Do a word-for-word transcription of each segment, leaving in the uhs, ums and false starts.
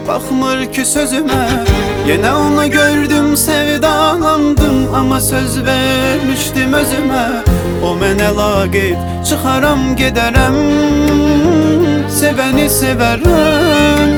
bakmır ki sözüme. Yine onu gördüm sevdalandım, ama söz vermiştim özüme. O mene laqeyd çıxaram gedərəm, sevəni sevərəm.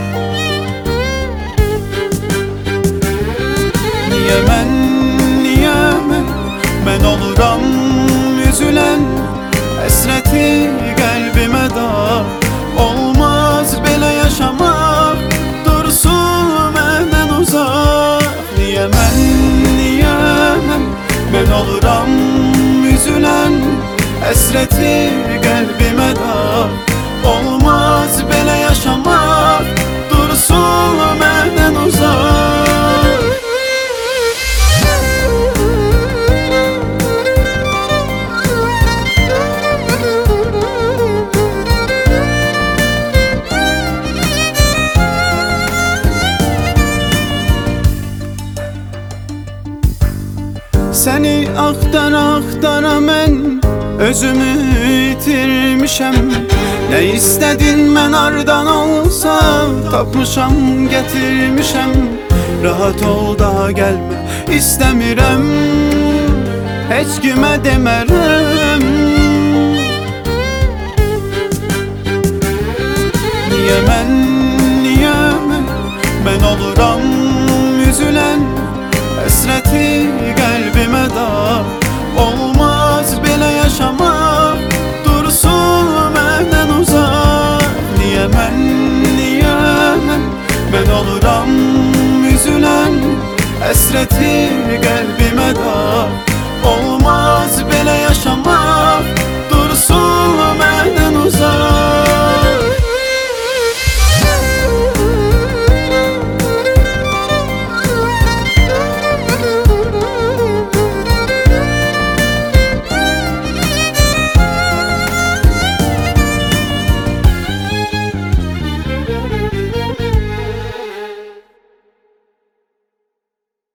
Niyə mən, niyə mən, mən oluram üzülən, həsrəti qəlbimə dar. Olmaz belə yaşamaq, dursun məndən uzaq. Niyə mən, niyə mən, mən oluram üzülən, həsrəti qəlbimə dar. Olmaz belə yaşamaq, dursun məndən uzaq. Səni axtara axtara mən özümü itirmişəm. Nə istədin mən hardan olsa tapmışam, gətirmişəm. Rahat ol daha gəlmə istəmirəm, heç kimə demərəm. Niyə mən, niyə mən, mən oluram üzülən, həsrəti qəlbimə dar. Olmaz belə yaşamaq, dursun məndən uzaq. Niyə mən, niyə mən, mən oluram üzülən, həsrəti